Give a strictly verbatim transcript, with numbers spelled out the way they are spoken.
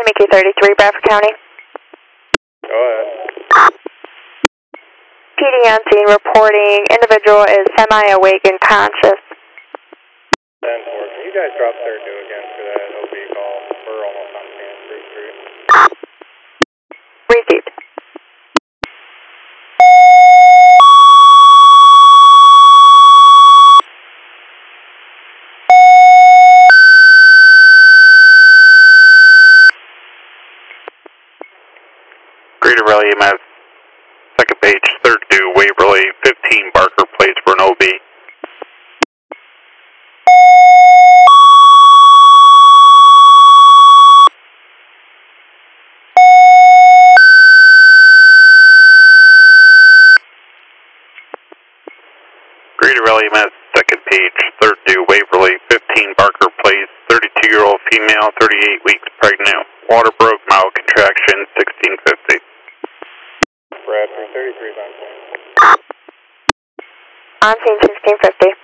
M E Q thirty-three, Bradford County. Go ahead. P D on scene reporting individual is semi-awake and conscious. ten four, can you guys drop thirty-two again for that O B call? We're almost on San Cruz Street. Received. Greater Rally E M S, second page, third due, Waverly, fifteen Barker Place for an O B. Greater Rally E M S, second page, third due, Waverly, fifteen Barker Place, thirty-two-year-old female, thirty-eight weeks pregnant, water broke, mild contraction, sixteen fifty. Bradford, thirty-three is on scene. On scene sixteen fifty.